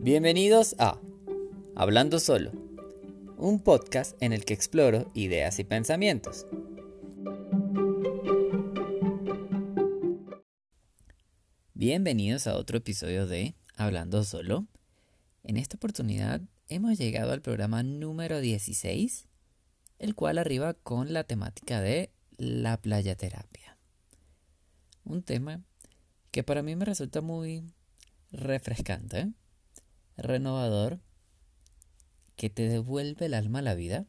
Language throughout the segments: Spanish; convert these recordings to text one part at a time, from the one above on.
Bienvenidos a Hablando Solo, un podcast en el que exploro ideas y pensamientos. Bienvenidos a otro episodio de Hablando Solo. En esta oportunidad hemos llegado al programa número 16, el cual arriba con la temática de la playaterapia. Un tema que para mí me resulta muy refrescante, renovador, que te devuelve el alma a la vida.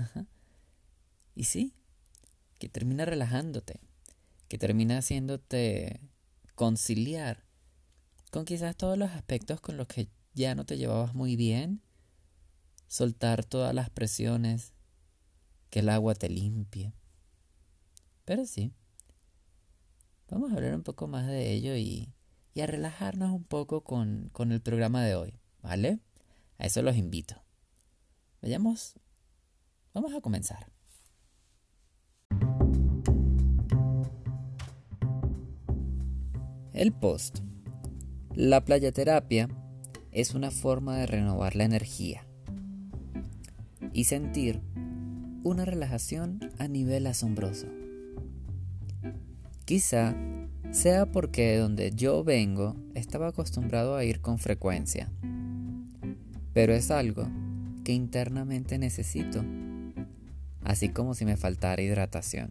Y sí, que termina relajándote, que termina haciéndote conciliar con quizás todos los aspectos con los que ya no te llevabas muy bien, soltar todas las presiones, que el agua te limpie. Pero sí, vamos a hablar un poco más de ello y a relajarnos un poco con el programa de hoy, ¿vale? A eso los invito. Vamos a comenzar. El post. La playaterapia es una forma de renovar la energía y sentir una relajación a nivel asombroso. Quizá sea porque de donde yo vengo estaba acostumbrado a ir con frecuencia, pero es algo que internamente necesito, así como si me faltara hidratación.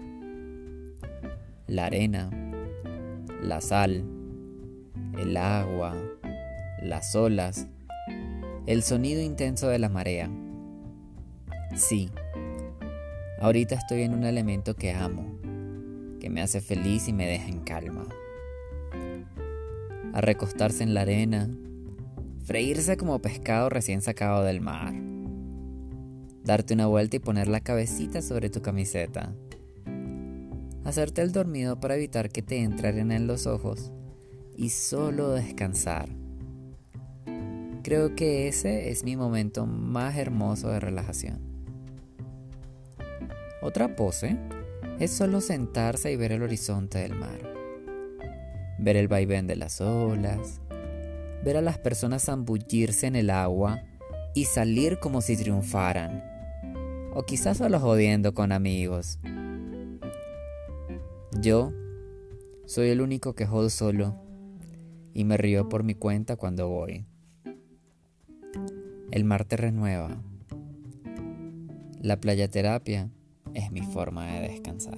La arena, la sal, el agua, las olas, el sonido intenso de la marea. Sí, ahorita estoy en un elemento que amo, que me hace feliz y me deja en calma. A recostarse en la arena, freírse como pescado recién sacado del mar, darte una vuelta y poner la cabecita sobre tu camiseta, hacerte el dormido para evitar que te entre arena en los ojos y solo descansar. Creo que ese es mi momento más hermoso de relajación. Otra pose es solo sentarse y ver el horizonte del mar, ver el vaivén de las olas, ver a las personas zambullirse en el agua y salir como si triunfaran, o quizás solo jodiendo con amigos. Yo soy el único que jodo solo y me río por mi cuenta cuando voy. El mar te renueva. La playaterapia es mi forma de descansar.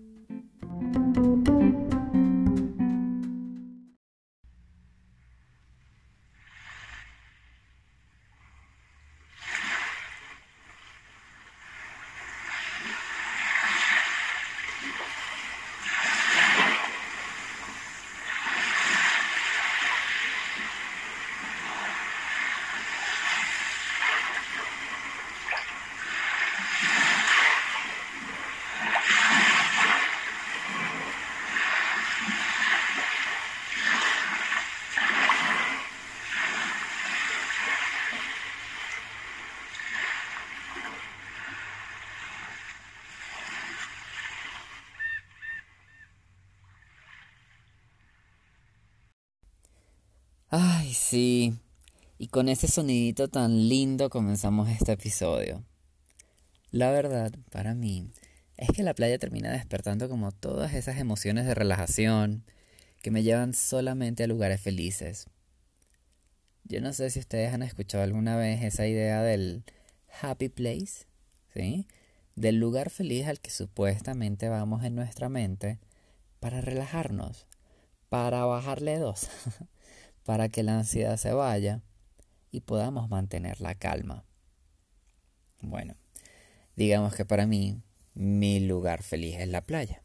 Ay, sí. Y con ese sonidito tan lindo comenzamos este episodio. La verdad, para mí, es que la playa termina despertando como todas esas emociones de relajación que me llevan solamente a lugares felices. Yo no sé si ustedes han escuchado alguna vez esa idea del happy place, ¿sí? Del lugar feliz al que supuestamente vamos en nuestra mente para relajarnos, para bajarle dos, para que la ansiedad se vaya y podamos mantener la calma. Bueno, digamos que para mí, mi lugar feliz es la playa.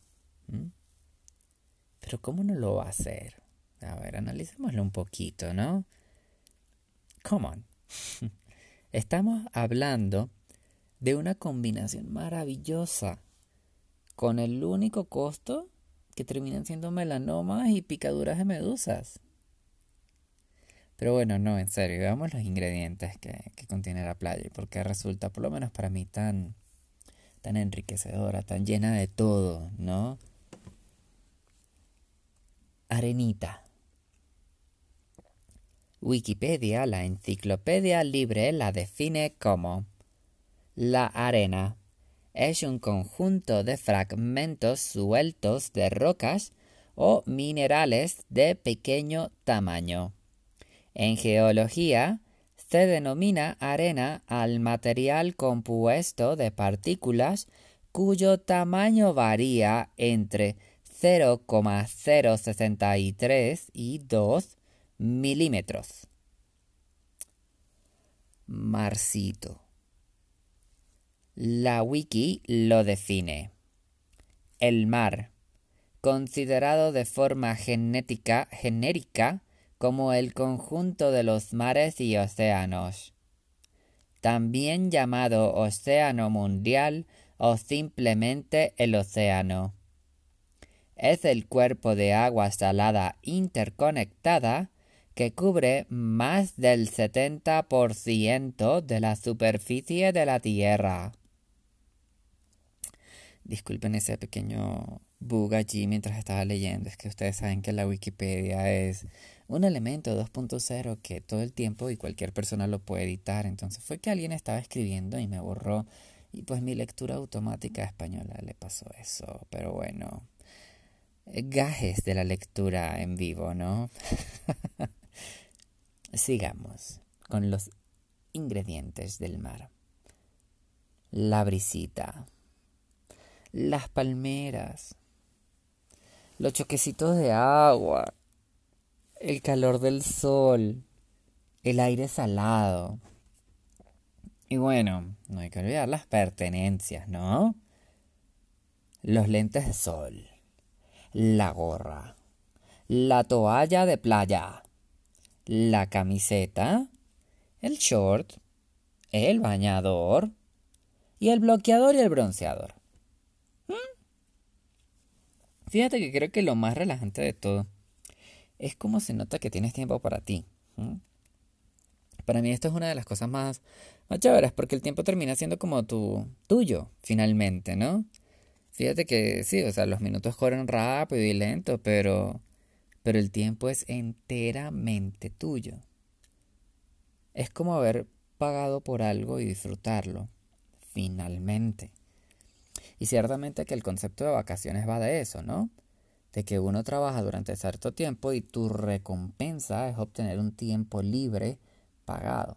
Pero ¿cómo no lo va a hacer? A ver, analicémoslo un poquito, ¿no? Come on. Estamos hablando de una combinación maravillosa, con el único costo que terminan siendo melanomas y picaduras de medusas. Pero bueno, no, en serio, veamos los ingredientes que contiene la playa y por qué resulta, por lo menos para mí, tan enriquecedora, tan llena de todo, ¿no? Arenita, Wikipedia, la enciclopedia libre, la define como: la arena es un conjunto de fragmentos sueltos de rocas o minerales de pequeño tamaño. En geología, se denomina arena al material compuesto de partículas cuyo tamaño varía entre 0,063 y 2 milímetros. Marcito. La wiki lo define: el mar, considerado de forma genérica como el conjunto de los mares y océanos, también llamado océano mundial o simplemente el océano. Es el cuerpo de agua salada interconectada que cubre más del 70% de la superficie de la Tierra. Disculpen ese pequeño bug allí mientras estaba leyendo. Es que ustedes saben que la Wikipedia es un elemento 2.0 que todo el tiempo y cualquier persona lo puede editar. Entonces fue que alguien estaba escribiendo y me borró. Y pues mi lectura automática española le pasó eso. Pero bueno, gajes de la lectura en vivo, ¿no? Sigamos con los ingredientes del mar. La brisita, las palmeras, los choquecitos de agua, el calor del sol, el aire salado. Y bueno, no hay que olvidar las pertenencias, ¿no? Los lentes de sol, la gorra, la toalla de playa, la camiseta, el short, el bañador y el bloqueador y el bronceador. Fíjate que creo que lo más relajante de todo es cómo se nota que tienes tiempo para ti. Para mí esto es una de las cosas más chéveres, porque el tiempo termina siendo como tuyo, finalmente, ¿no? Fíjate que sí, o sea, los minutos corren rápido y lento, pero el tiempo es enteramente tuyo. Es como haber pagado por algo y disfrutarlo, finalmente. Y ciertamente que el concepto de vacaciones va de eso, ¿no? De que uno trabaja durante cierto tiempo y tu recompensa es obtener un tiempo libre pagado.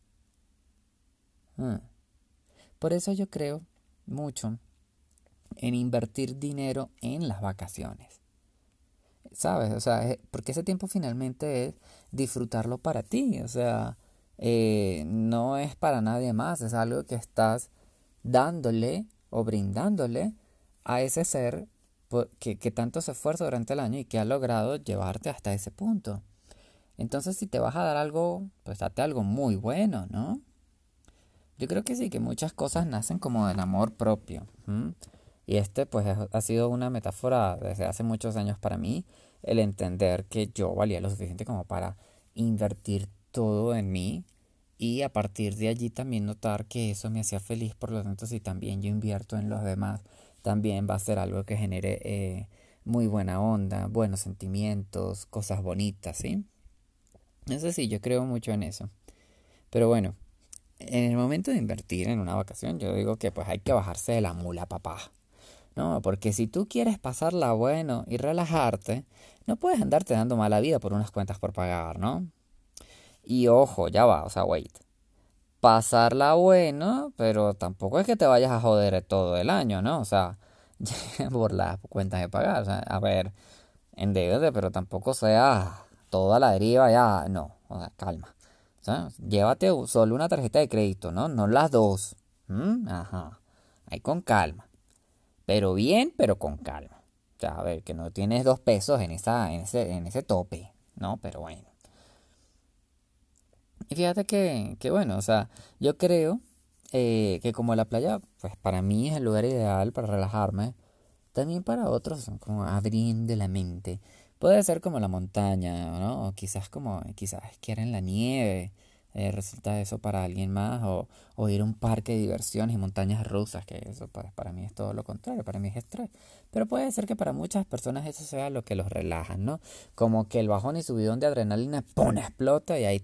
Por eso yo creo mucho en invertir dinero en las vacaciones. ¿Sabes? O sea, porque ese tiempo finalmente es disfrutarlo para ti. O sea, no es para nadie más. Es algo que estás dándole o brindándole a ese ser que tanto se esfuerza durante el año y que ha logrado llevarte hasta ese punto. Entonces, si te vas a dar algo, pues date algo muy bueno, ¿no? Yo creo que sí, que muchas cosas nacen como del amor propio. Y pues ha sido una metáfora desde hace muchos años para mí, el entender que yo valía lo suficiente como para invertir todo en mí y a partir de allí también notar que eso me hacía feliz. Por lo tanto, si también yo invierto en los demás, también va a ser algo que genere muy buena onda, buenos sentimientos, cosas bonitas, ¿sí? Eso sí, yo creo mucho en eso. Pero bueno, en el momento de invertir en una vacación, yo digo que pues hay que bajarse de la mula, papá. No, porque si tú quieres pasarla bueno y relajarte, no puedes andarte dando mala vida por unas cuentas por pagar, ¿no? Y ojo, ya va, o sea, wait. Pasarla bueno, pero tampoco es que te vayas a joder todo el año, ¿no? O sea, por las cuentas de pagar. O sea, a ver, endeudate, pero tampoco sea toda la deriva ya. No, o sea, calma. O sea, llévate solo una tarjeta de crédito, ¿no? No las dos. Ajá. Ahí con calma. Pero bien, pero con calma. O sea, a ver, que no tienes 2 pesos en ese tope, ¿no? Pero bueno. Y fíjate que bueno, o sea, yo creo que como la playa, pues para mí es el lugar ideal para relajarme, también para otros son como abriendo la mente. Puede ser como la montaña, ¿no? O quizás quieren la nieve, resulta eso para alguien más, o ir a un parque de diversiones y montañas rusas, que eso para mí es todo lo contrario, para mí es estrés. Pero puede ser que para muchas personas eso sea lo que los relaja, ¿no? Como que el bajón y subidón de adrenalina, ¡pum!, explota y ahí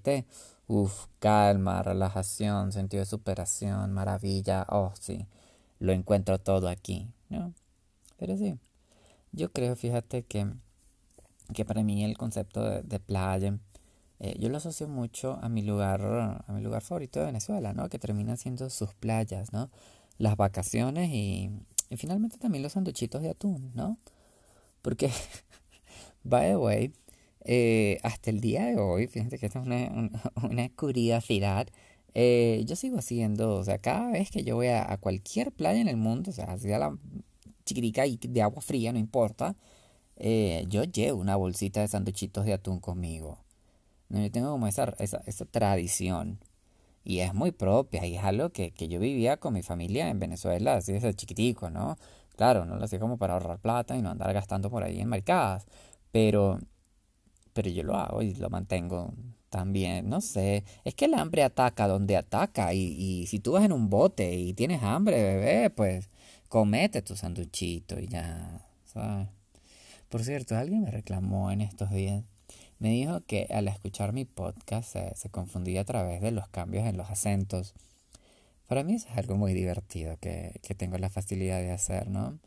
calma, relajación, sentido de superación, maravilla, oh sí, lo encuentro todo aquí, ¿no? Pero sí, yo creo, fíjate que para mí el concepto de playa, yo lo asocio mucho a mi lugar favorito de Venezuela, ¿no? Que termina siendo sus playas, ¿no? Las vacaciones y finalmente también los sanduchitos de atún, ¿no? Porque, by the way, hasta el día de hoy, fíjate que esta es una curiosidad, yo sigo haciendo, o sea, cada vez que yo voy a cualquier playa en el mundo, o sea, sea la chiquitica y de agua fría, no importa, yo llevo una bolsita de sanduchitos de atún conmigo. No, yo tengo como esa tradición. Y es muy propia. Y es algo que yo vivía con mi familia en Venezuela, así desde chiquitico, ¿no? Claro, no lo hacía como para ahorrar plata y no andar gastando por ahí en maricadas. Pero, pero yo lo hago y lo mantengo también. No sé. Es que el hambre ataca donde ataca. Y si tú vas en un bote y tienes hambre, bebé, pues comete tu sanduchito y ya, ¿sabes? Por cierto, alguien me reclamó en estos días. Me dijo que al escuchar mi podcast se confundía a través de los cambios en los acentos. Para mí eso es algo muy divertido que tengo la facilidad de hacer, ¿no?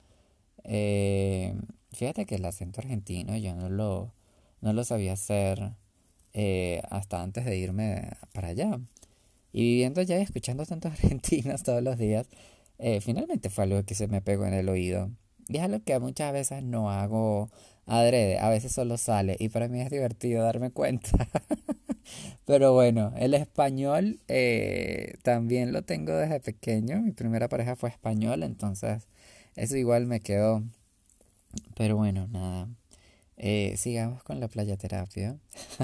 Eh, Fíjate que el acento argentino yo no lo sabía hacer hasta antes de irme para allá. Y viviendo allá y escuchando tantos argentinos todos los días, finalmente fue algo que se me pegó en el oído. Y es algo que muchas veces no hago adrede, a veces solo sale. Y para mí es divertido darme cuenta. Pero bueno, el español también lo tengo desde pequeño. Mi primera pareja fue español, entonces eso igual me quedó. Pero bueno, nada. Sigamos con la playa terapia.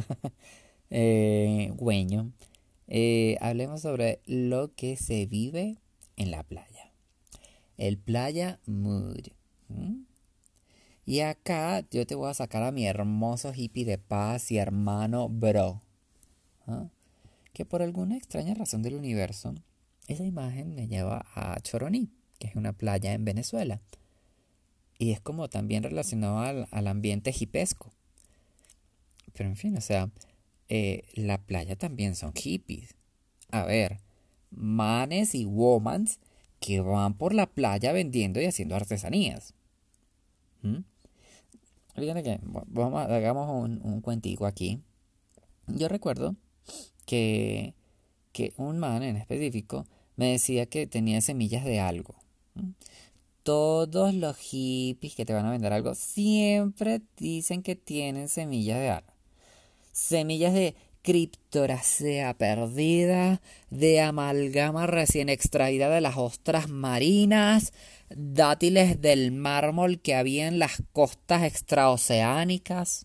Güeño. Hablemos sobre lo que se vive en la playa. El playa mood. ¿Mm? Y acá yo te voy a sacar a mi hermoso hippie de paz y hermano bro. ¿Ah? Que por alguna extraña razón del universo, esa imagen me lleva a Choroní, que es una playa en Venezuela. Y es como también relacionado al ambiente hipesco. Pero en fin, o sea, la playa también son hippies. A ver, manes y womans que van por la playa vendiendo y haciendo artesanías. ¿Mm? Fíjate que hagamos un cuentico aquí. Yo recuerdo que, que un man en específico me decía que tenía semillas de algo. ¿Mm? Todos los hippies que te van a vender algo siempre dicen que tienen semillas de algo. Semillas de criptoracea perdida, de amalgama recién extraída de las ostras marinas, dátiles del mármol que había en las costas extraoceánicas.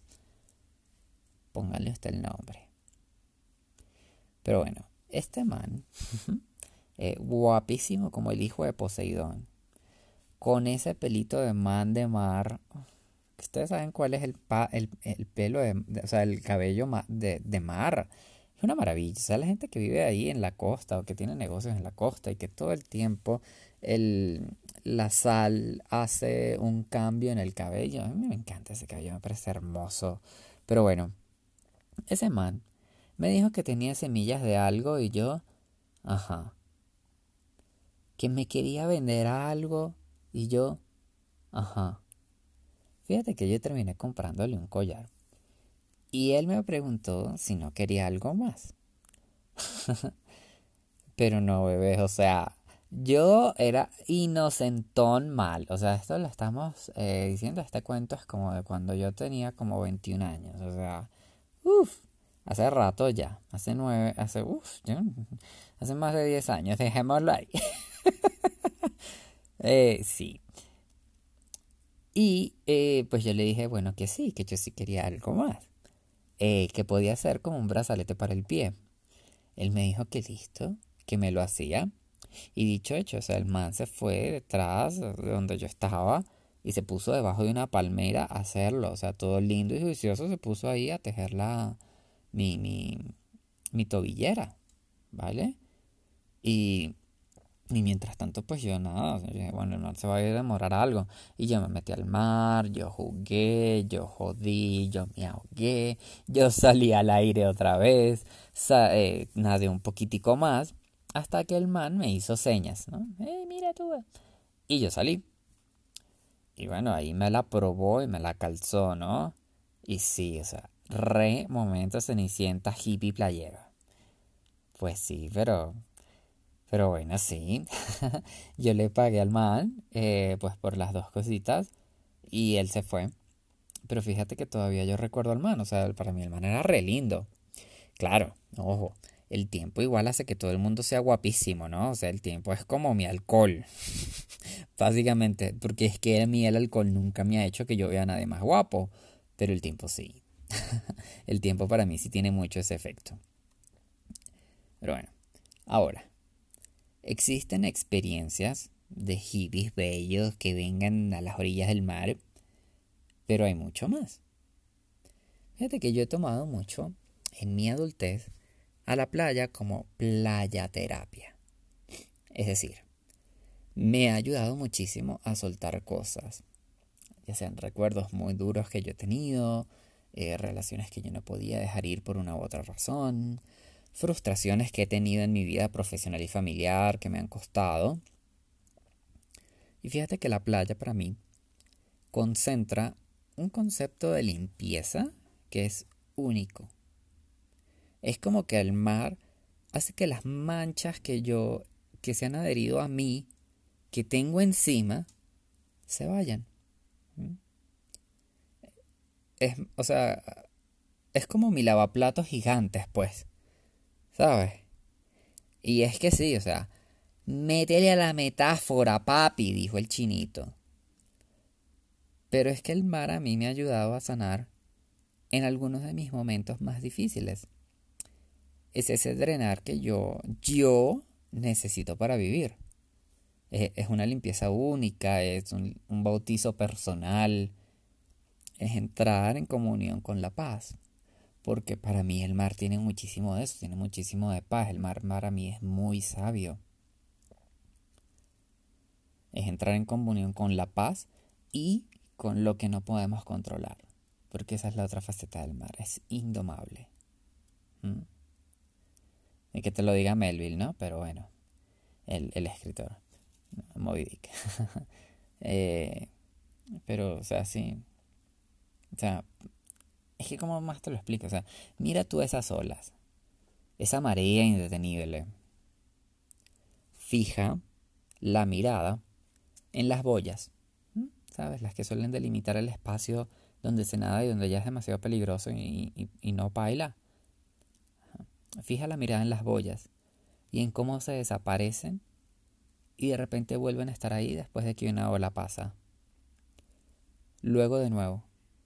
Póngale usted el nombre. Pero bueno, este man, guapísimo como el hijo de Poseidón, con ese pelito de man de mar. Ustedes saben cuál es el pelo, o sea, el cabello de mar. Es una maravilla. O sea, la gente que vive ahí en la costa o que tiene negocios en la costa y que todo el tiempo la sal hace un cambio en el cabello. A mí me encanta ese cabello, me parece hermoso. Pero bueno, ese man me dijo que tenía semillas de algo y yo, ajá, que me quería vender algo y yo, ajá. Fíjate que yo terminé comprándole un collar. Y él me preguntó si no quería algo más. Pero no, bebés, o sea, yo era inocentón mal. O sea, esto lo estamos diciendo, este cuento es como de cuando yo tenía como 21 años. O sea, uff, hace rato ya. Hace más de 10 años, dejémoslo ahí. Sí. Y pues yo le dije, bueno, que sí, que yo sí quería algo más. Que podía ser como un brazalete para el pie. Él me dijo que listo, que me lo hacía. Y dicho hecho, o sea, el man se fue detrás de donde yo estaba y se puso debajo de una palmera a hacerlo. O sea, todo lindo y juicioso se puso ahí a tejer mi tobillera. ¿vale? Y, y mientras tanto, pues yo nada, yo dije, bueno, no se va a demorar algo. Y yo me metí al mar, yo jugué, yo jodí, yo me ahogué, yo salí al aire otra vez, nadé un poquitico más, hasta que el man me hizo señas, ¿no? Mira tú. Y yo salí. Y bueno, ahí me la probó y me la calzó, ¿no? Y sí, o sea, re momento cenicienta hippie playero. Pues sí, pero bueno, sí. Yo le pagué al man, pues por las dos cositas, y él se fue. Pero fíjate que todavía yo recuerdo al man, o sea, para mí el man era re lindo. Claro, ojo, el tiempo igual hace que todo el mundo sea guapísimo, ¿no? O sea, el tiempo es como mi alcohol, básicamente, porque es que a mí el alcohol nunca me ha hecho que yo vea a nadie más guapo, pero el tiempo sí. El tiempo para mí sí tiene mucho ese efecto. Pero bueno, ahora, existen experiencias de hippies bellos que vengan a las orillas del mar, pero hay mucho más. Fíjate que yo he tomado mucho en mi adultez a la playa como playa terapia. Es decir, me ha ayudado muchísimo a soltar cosas, ya sean recuerdos muy duros que yo he tenido, relaciones que yo no podía dejar ir por una u otra razón, frustraciones que he tenido en mi vida profesional y familiar que me han costado. Y fíjate que la playa para mí concentra un concepto de limpieza que es único. Es como que el mar hace que las manchas que se han adherido a mí, que tengo encima, se vayan. ¿Mm? O sea, es como mi lavaplatos gigantes, pues, ¿sabes? Y es que sí, o sea, métele a la metáfora, papi, dijo el chinito. Pero es que el mar a mí me ha ayudado a sanar en algunos de mis momentos más difíciles. Es ese drenar que yo necesito para vivir. Es una limpieza única, es un bautizo personal, es entrar en comunión con la paz. Porque para mí el mar tiene muchísimo de eso, tiene muchísimo de paz. El mar para mí es muy sabio. Es entrar en comunión con la paz y con lo que no podemos controlar. Porque esa es la otra faceta del mar, es indomable. ¿Mm? Y que te lo diga Melville, ¿no? Pero bueno, el escritor, Moby Dick. Eh, pero, o sea, sí. O sea, es que como más te lo explico. O sea, mira tú esas olas, esa marea indetenible. Fija la mirada en las boyas. ¿Sabes? Las que suelen delimitar el espacio donde se nada y donde ya es demasiado peligroso y no baila. Fija la mirada en las boyas y en cómo se desaparecen y de repente vuelven a estar ahí después de que una ola pasa. Luego de nuevo.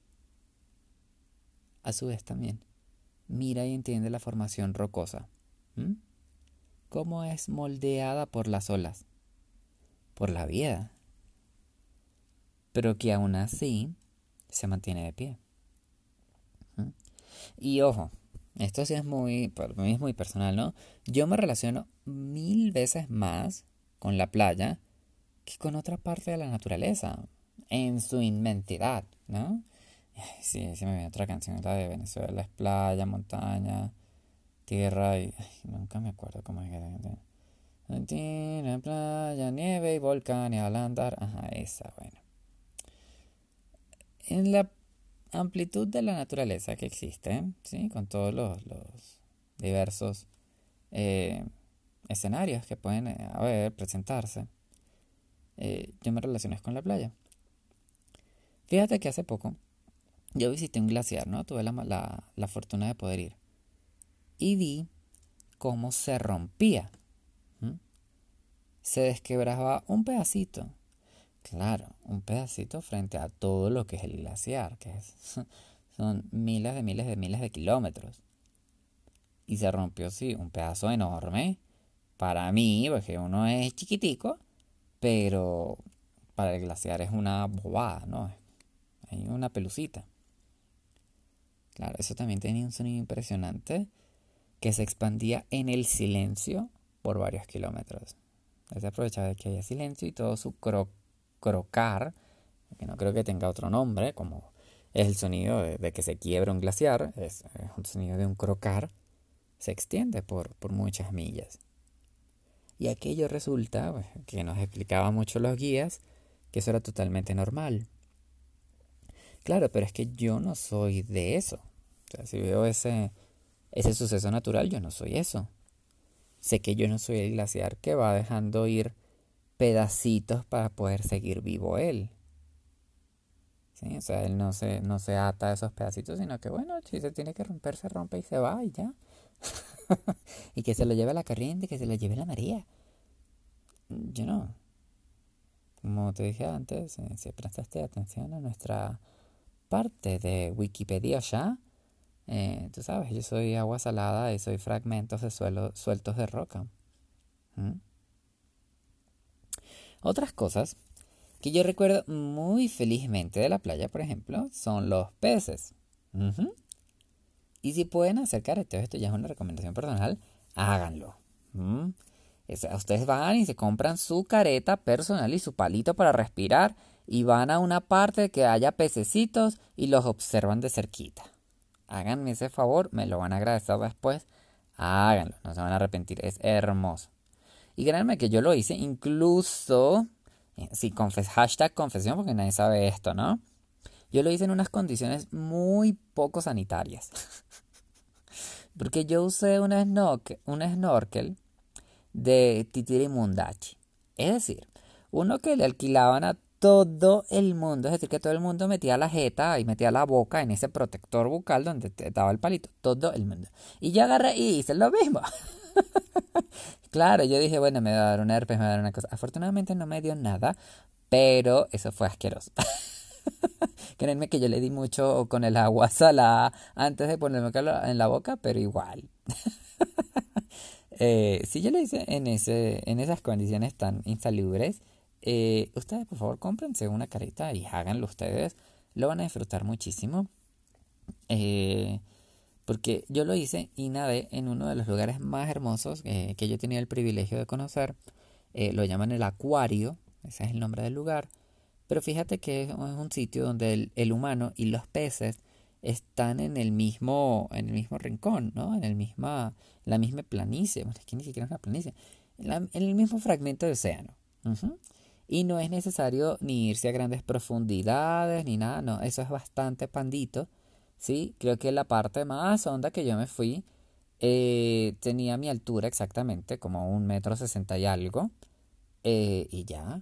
A su vez también, mira y entiende la formación rocosa. ¿Mm? Cómo es moldeada por las olas, por la vida, pero que aún así se mantiene de pie. ¿Mm? Y ojo, esto sí es para mí es muy personal, ¿no? Yo me relaciono 1000 veces más con la playa que con otra parte de la naturaleza, en su inmensidad, ¿no? Ay, sí, se me viene otra canción, la de Venezuela, es playa, montaña, tierra y... ay, nunca me acuerdo cómo es que... Tierra, playa, nieve y volcán y al andar... Ajá, esa, bueno. En la amplitud de la naturaleza que existe, ¿sí? Con todos los diversos eh, escenarios que pueden presentarse, yo me relacioné con la playa. Fíjate que hace poco yo visité un glaciar, ¿no? Tuve la fortuna de poder ir. Y vi cómo se rompía. ¿M? Se desquebrajaba un pedacito. Claro, un pedacito frente a todo lo que es el glaciar, son miles de miles de miles de kilómetros. Y se rompió, sí, un pedazo enorme. Para mí, porque uno es chiquitico, pero para el glaciar es una bobada, ¿no? Hay una pelucita. Claro, eso también tenía un sonido impresionante. que se expandía en el silencio por varios kilómetros. Él se aprovechaba de que haya silencio y todo su crocar, que no creo que tenga otro nombre, como es el sonido de que se quiebra un glaciar, es un sonido de un crocar, se extiende por muchas millas. Y aquello resulta, pues, que nos explicaban mucho los guías, que eso era totalmente normal. Claro, pero es que yo no soy de eso. O sea, si veo ese suceso natural, yo no soy eso. Sé que yo no soy el glaciar que va dejando ir pedacitos para poder seguir vivo él. ¿Sí? O sea, él no se ata a esos pedacitos, sino que bueno, si se tiene que romper, se rompe y se va y ya. Y que se lo lleve la corriente, que se lo lleve la marea. Yo no. Como te dije antes, si prestaste atención a nuestra parte de Wikipedia ya, tú sabes, yo soy agua salada y soy fragmentos de suelo sueltos de roca. ¿Mm? Otras cosas que yo recuerdo muy felizmente de la playa, por ejemplo, son los peces. Ujú. Y si pueden hacer careteos, esto ya es una recomendación personal, háganlo. ¿Mm? Ustedes van y se compran su careta personal y su palito para respirar y van a una parte que haya pececitos y los observan de cerquita. Háganme ese favor, me lo van a agradecer después. Háganlo, no se van a arrepentir, es hermoso. Y créanme que yo lo hice incluso, sí, hashtag confesión porque nadie sabe esto, ¿no? Yo lo hice en unas condiciones muy poco sanitarias. Porque yo usé un snorkel de Titirimundachi. Es decir, uno que le alquilaban a todo el mundo, es decir, que todo el mundo metía la jeta y metía la boca en ese protector bucal donde te daba el palito, todo el mundo. Y yo agarré y hice lo mismo. Claro, yo dije, bueno, me va a dar un herpes, me va a dar una cosa. Afortunadamente no me dio nada, pero eso fue asqueroso. Créanme que yo le di mucho con el agua salada antes de ponerme en la boca, pero igual. Si yo lo hice en esas condiciones tan insalubres, ustedes por favor cómprense una carita y háganlo ustedes. Lo van a disfrutar muchísimo. Eh, Porque yo lo hice y nadé en uno de los lugares más hermosos que yo tenía el privilegio de conocer. Lo llaman el Acuario, ese es el nombre del lugar. Pero fíjate que es un sitio donde el humano y los peces están en el mismo rincón, ¿no? La misma planicie. Bueno, es que ni siquiera es una planicie. En el mismo fragmento de océano. Ujú. Y no es necesario ni irse a grandes profundidades ni nada, no. Eso es bastante pandito. Sí, creo que la parte más honda que yo me fui tenía mi altura exactamente, como 1,60 m y algo. Y ya.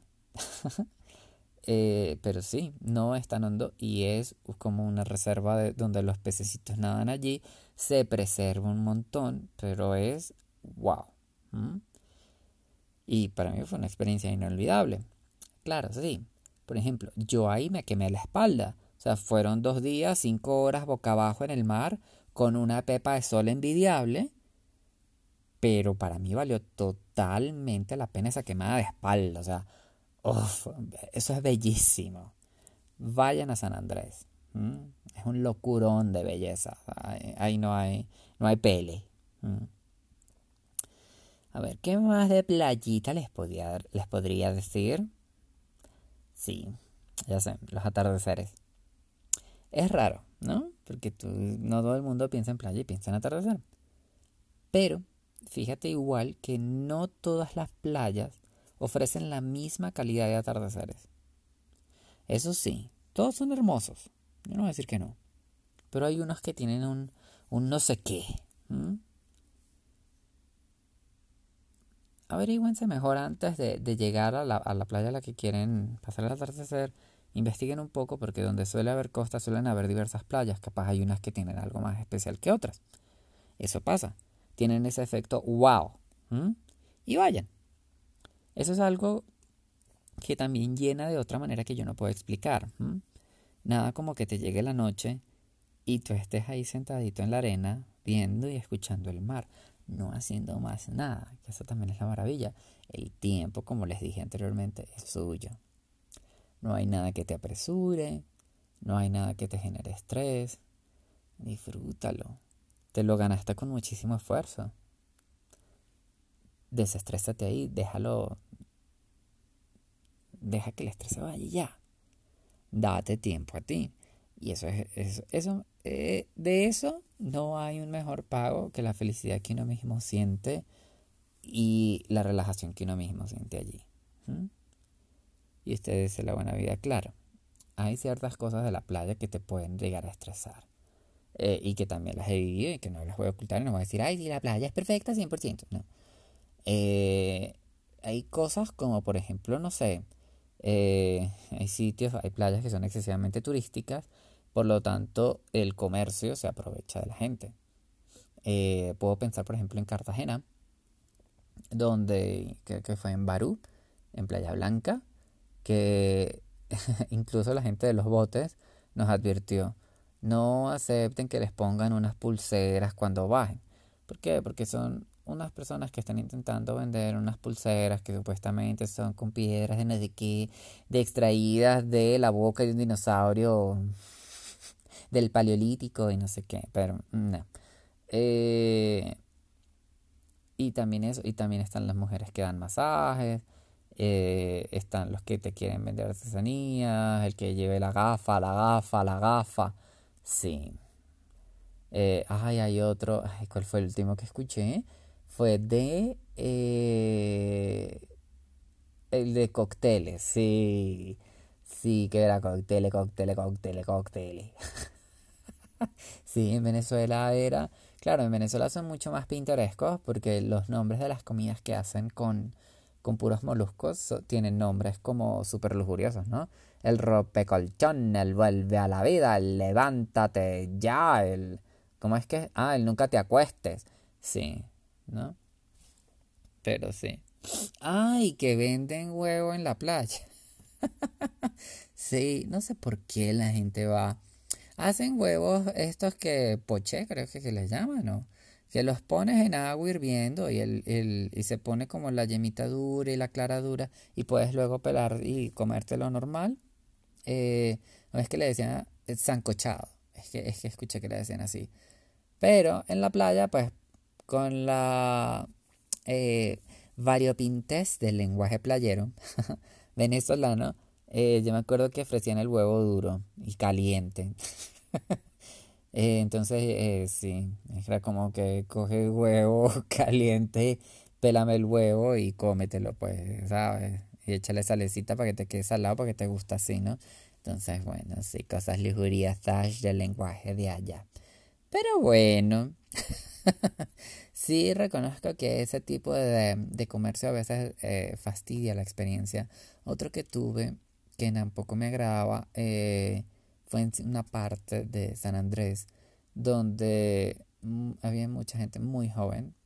Pero sí, no es tan hondo y es como una reserva donde los pececitos nadan allí. Se preserva un montón, pero es wow. ¿Mm? Y para mí fue una experiencia inolvidable. Claro, sí. Por ejemplo, yo ahí me quemé la espalda. O sea, fueron 2 días, 5 horas boca abajo en el mar, con una pepa de sol envidiable. Pero para mí valió totalmente la pena esa quemada de espalda. O sea, uf, eso es bellísimo. Vayan a San Andrés. ¿Mm? Es un locurón de belleza. Ahí no hay pele. ¿Mm? A ver, ¿qué más de playita les podría decir? Sí, ya sé, los atardeceres. Es raro, ¿no? Porque no todo el mundo piensa en playa y piensa en atardecer. Pero fíjate igual que no todas las playas ofrecen la misma calidad de atardeceres. Eso sí, todos son hermosos. Yo no voy a decir que no. Pero hay unos que tienen un no sé qué. ¿Mm? Averígüense mejor antes de llegar a la playa a la que quieren pasar el atardecer. Investiguen un poco porque donde suele haber costa suelen haber diversas playas. Capaz hay unas que tienen algo más especial que otras. Eso pasa. Tienen ese efecto wow. ¿Mm? Y vayan. Eso es algo que también llena de otra manera que yo no puedo explicar. ¿Mm? Nada como que te llegue la noche y tú estés ahí sentadito en la arena viendo y escuchando el mar, no haciendo más nada, que eso también es la maravilla. El tiempo, como les dije anteriormente, es suyo. No hay nada que te apresure, no hay nada que te genere estrés. Disfrútalo. te lo ganaste con muchísimo esfuerzo. Desestrésate ahí, deja que el estrés se vaya y ya. Date tiempo a ti. Y de eso no hay un mejor pago que la felicidad que uno mismo siente y la relajación que uno mismo siente allí. ¿Mm? Y usted dice la buena vida, claro. Hay ciertas cosas de la playa que te pueden llegar a estresar. Y que también las he vivido y que no las voy a ocultar y no voy a decir, ay, sí, la playa es perfecta 100%. No. Hay cosas como, por ejemplo, no sé, hay sitios, hay playas que son excesivamente turísticas, por lo tanto, el comercio se aprovecha de la gente. Puedo pensar, por ejemplo, en Cartagena, donde, que fue en Barú, en Playa Blanca, que incluso la gente de los botes nos advirtió, no acepten que les pongan unas pulseras cuando bajen. ¿Por qué? Porque son unas personas que están intentando vender unas pulseras que supuestamente son con piedras de no sé qué, de extraídas de la boca de un dinosaurio del paleolítico y no sé qué, pero no. Eh, y también eso, y también están las mujeres que dan masajes, están los que te quieren vender artesanías, el que lleve la gafa, la gafa, la gafa. Sí. Hay otro. Ay, ¿cuál fue el último que escuché? Fue el de cócteles, sí. Sí, que era cócteles, cócteles, cócteles, cócteles. Sí, en Venezuela era. Claro, en Venezuela son mucho más pintorescos porque los nombres de las comidas que hacen con puros moluscos tienen nombres como súper lujuriosos, ¿no? El rompecolchón, el vuelve a la vida, el levántate ya, el... ¿Cómo es que? Ah, el nunca te acuestes. Sí, ¿no? Pero sí. Ay, que venden huevo en la playa. Sí, no sé por qué la gente va. Hacen huevos estos que poché, creo que se les llama, ¿no? Que los pones en agua hirviendo y se pone como la yemita dura y la clara dura y puedes luego pelar y comértelo normal. No es que le decían sancochado, es que escuché que le decían así. Pero en la playa, pues, con la eh, variopintez del lenguaje playero venezolano, yo me acuerdo que ofrecían el huevo duro y caliente. Entonces, sí, era como que coge huevo caliente, pélame el huevo y cómetelo, pues, ¿sabes? Y échale salecita para que te quede salado, porque te gusta así, ¿no? Entonces, bueno, sí, cosas lujuriosas del lenguaje de allá. Pero bueno, sí reconozco que ese tipo de comercio a veces fastidia la experiencia. Otro que tuve que tampoco me agradaba fue en una parte de San Andrés donde había mucha gente muy joven,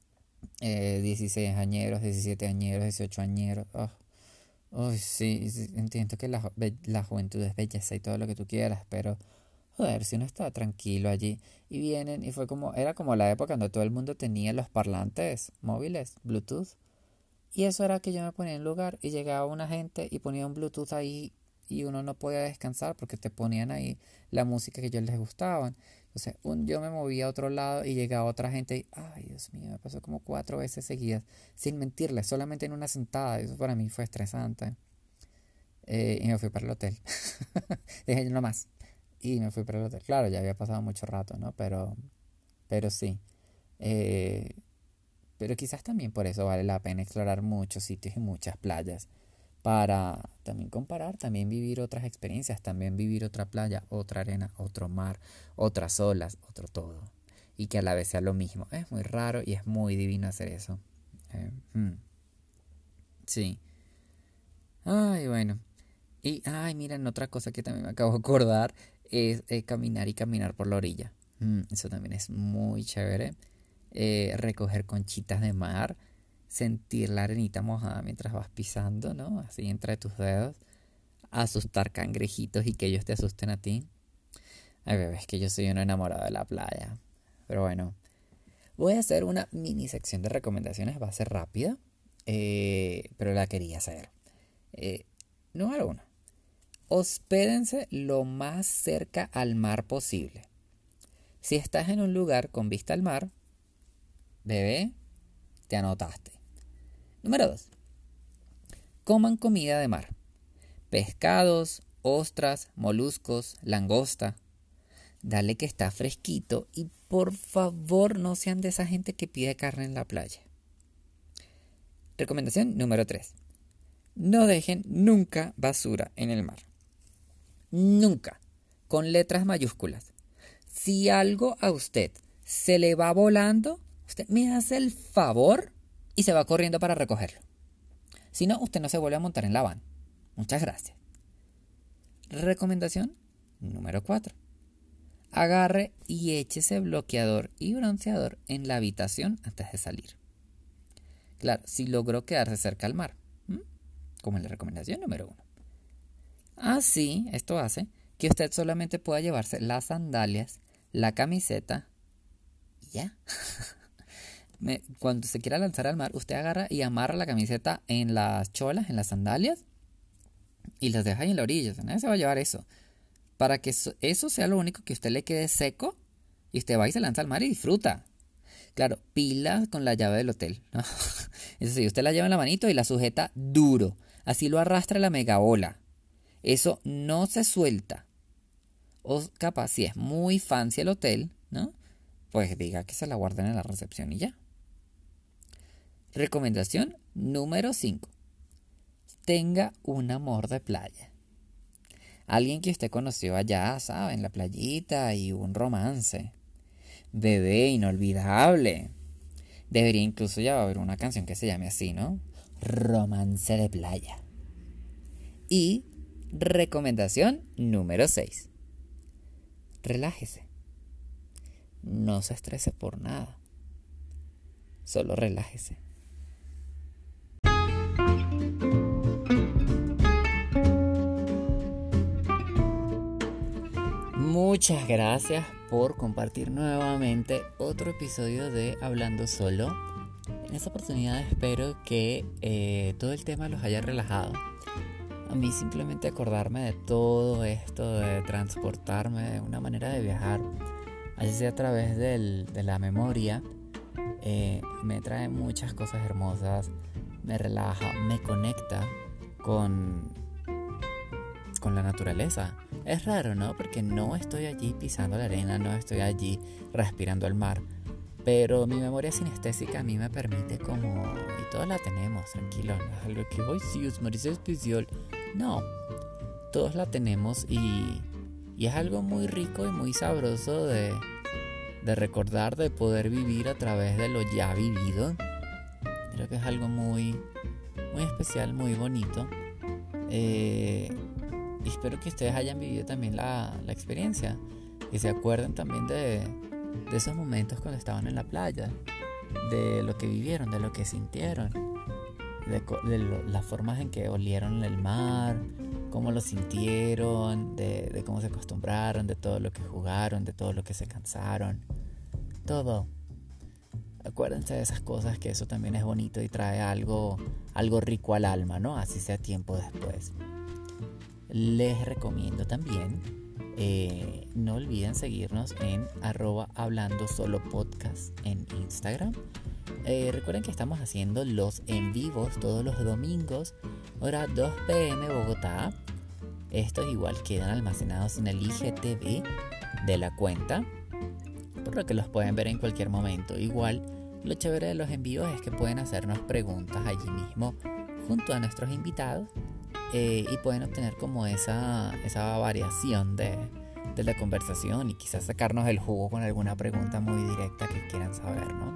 16 añeros, 17 añeros, 18 añeros. Oh, sí, sí, entiendo que la juventud es belleza y todo lo que tú quieras, pero joder, si uno estaba tranquilo allí y vienen y era como la época donde todo el mundo tenía los parlantes móviles, Bluetooth. Y eso era que yo me ponía en un lugar y llegaba una gente y ponía un Bluetooth ahí y uno no podía descansar porque te ponían ahí la música que a ellos les gustaban. Entonces yo me movía a otro lado y llegaba otra gente y, ay Dios mío, me pasó como 4 veces seguidas, sin mentirles, solamente en una sentada. Eso para mí fue estresante. Y me fui para el hotel. Dije, no más. Y me fui para el hotel. Claro, ya había pasado mucho rato, ¿no? Pero sí. Eh, pero quizás también por eso vale la pena explorar muchos sitios y muchas playas. Para también comparar, también vivir otras experiencias, también vivir otra playa, otra arena, otro mar, otras olas, otro todo. Y que a la vez sea lo mismo. Es muy raro y es muy divino hacer eso. Eh, mm, sí. Ay, bueno. Y, ay, miren, otra cosa que también me acabo de acordar es caminar y caminar por la orilla. Eso también es muy chévere. Recoger conchitas de mar, sentir la arenita mojada mientras vas pisando, ¿no? Así entre tus dedos. Asustar cangrejitos y que ellos te asusten a ti. Ay, bebé, es que yo soy un enamorado de la playa. Pero bueno, voy a hacer una mini sección de recomendaciones, va a ser rápida, pero la quería hacer. Eh, Número uno. Hospédense lo más cerca al mar posible. Si estás en un lugar con vista al mar, bebé, te anotaste. Número 2. Coman comida de mar. Pescados, ostras, moluscos, langosta. Dale que está fresquito y por favor no sean de esa gente que pide carne en la playa. Recomendación número 3. No dejen nunca basura en el mar. Nunca. Con letras mayúsculas. Si algo a usted se le va volando, usted me hace el favor y se va corriendo para recogerlo. Si no, usted no se vuelve a montar en la van. Muchas gracias. Recomendación número 4. Agarre y échese bloqueador y bronceador en la habitación antes de salir. Claro, si logró quedarse cerca al mar, como en la recomendación número 1. Así, esto hace que usted solamente pueda llevarse las sandalias, la camiseta y ya. Cuando se quiera lanzar al mar, usted agarra y amarra la camiseta en las cholas, en las sandalias, y las deja ahí en la orilla. O sea, nadie se va a llevar eso. Para que eso sea lo único que a usted le quede seco, y usted va y se lanza al mar y disfruta. Claro, pilas con la llave del hotel, ¿no? Eso sí, usted la lleva en la manito y la sujeta duro. Así lo arrastra la megabola. Eso no se suelta. O capaz, si es muy fancy el hotel, ¿no? Pues diga que se la guarden en la recepción y ya. Recomendación número 5. Tenga un amor de playa. Alguien que usted conoció allá, ¿sabe? En la playita y un romance. Bebé inolvidable. Debería incluso ya haber una canción que se llame así, ¿no? Romance de playa. Y recomendación número 6. Relájese. No se estrese por nada. Solo relájese. Muchas gracias por compartir nuevamente otro episodio de Hablando Solo. En esta oportunidad espero que todo el tema los haya relajado. A mí simplemente acordarme de todo esto, de transportarme, de una manera de viajar, así sea a través de la memoria, me trae muchas cosas hermosas, me relaja, me conecta con la naturaleza. Es raro, ¿no? Porque no estoy allí pisando la arena, no estoy allí respirando el mar, pero mi memoria sinestésica a mí me permite como... Y todos la tenemos, tranquilo, no es algo que hoy sí es Marisa especial. No, todos la tenemos y es algo muy rico y muy sabroso de recordar, de poder vivir a través de lo ya vivido. Creo que es algo muy, muy especial, muy bonito. Y espero que ustedes hayan vivido también la experiencia, que se acuerden también de esos momentos cuando estaban en la playa, de lo que vivieron, de lo que sintieron, de las formas en que olieron el mar, cómo lo sintieron, de cómo se acostumbraron, de todo lo que jugaron, de todo lo que se cansaron, todo. Acuérdense de esas cosas, que eso también es bonito y trae algo rico al alma, ¿no? Así sea tiempo después. Les recomiendo también, no olviden seguirnos en @hablandosolopodcast en Instagram. Recuerden que estamos haciendo los en vivos todos los domingos, hora 2 p.m. Bogotá. Estos igual quedan almacenados en el IGTV de la cuenta, por lo que los pueden ver en cualquier momento. Igual, lo chévere de los en vivos es que pueden hacernos preguntas allí mismo junto a nuestros invitados. Y pueden obtener como esa variación de la conversación y quizás sacarnos el jugo con alguna pregunta muy directa que quieran saber, ¿no?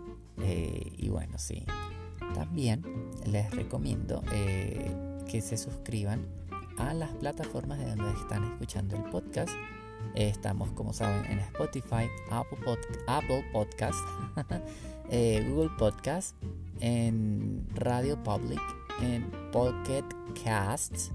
Y bueno, sí. También les recomiendo que se suscriban a las plataformas de donde están escuchando el podcast. Estamos, como saben, en Spotify, Apple Podcast, Google Podcast, en Radio Public, en Pocket Casts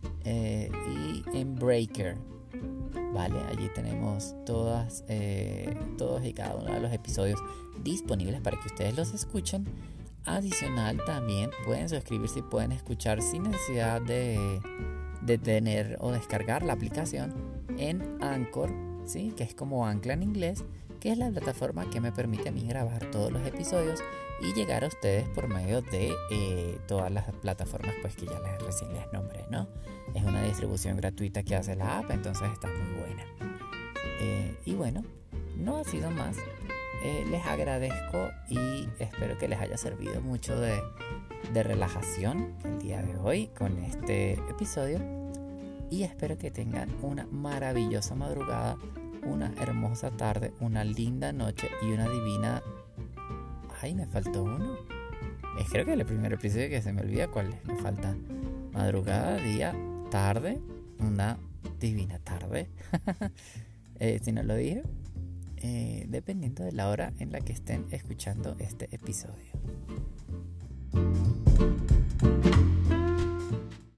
y en Breaker. Vale, allí tenemos todos y cada uno de los episodios disponibles para que ustedes los escuchen. Adicional, también pueden suscribirse y pueden escuchar sin necesidad de tener o descargar la aplicación en Anchor ¿sí? Que es como Ancla en inglés, que es la plataforma que me permite a mí grabar todos los episodios y llegar a ustedes por medio de todas las plataformas pues que ya recién les nombré, ¿no? Es una distribución gratuita que hace la app, entonces está muy buena. Y bueno, no ha sido más. Les agradezco y espero que les haya servido mucho de relajación el día de hoy con este episodio. Y espero que tengan una maravillosa madrugada, una hermosa tarde, una linda noche y una divina... ¡Ay, me faltó uno! Creo que es el primer episodio que se me olvida cuál es. Me falta madrugada, día, tarde, una divina tarde. Si no lo dije, dependiendo de la hora en la que estén escuchando este episodio.